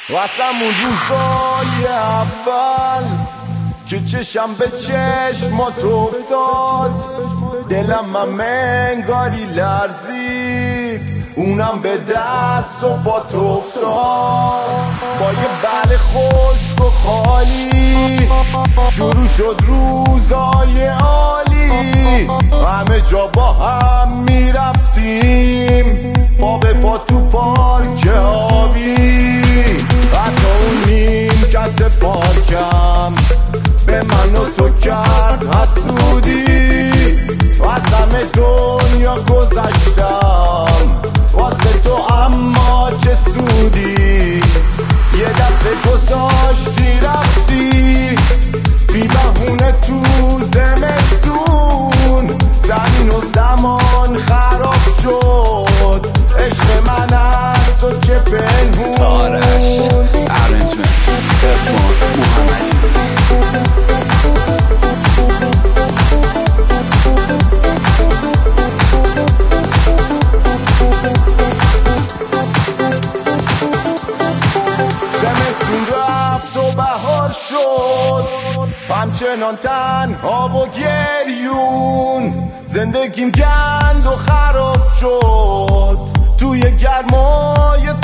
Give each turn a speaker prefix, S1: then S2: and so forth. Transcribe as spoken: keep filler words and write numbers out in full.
S1: واسه اون روزای اول که چشم به چشمات افتاد، دلم هم انگاری لرزید، اونم به دست و با تو افتاد. با یه بله خشک و خالی شروع شد روزای عالی، همه جا با هم میرفتیم پا به پا تو پارک آبی. حتی اون نیمکت پارکم به من و تو کرد حسودی، از همه دنیا گذشتم واسه تو، اما چه سودی. یه دفعه گذاشتی رفتی بی بهونه تو زمستون، زمین و زمان خراب شد، عشق من از تو چه پنهون.
S2: آرش ارنجمنت ارفان محمدی.
S1: رفت و بهار شد، همچنان تنها و گریون، زندگیم گند و خراب شد توی گرمای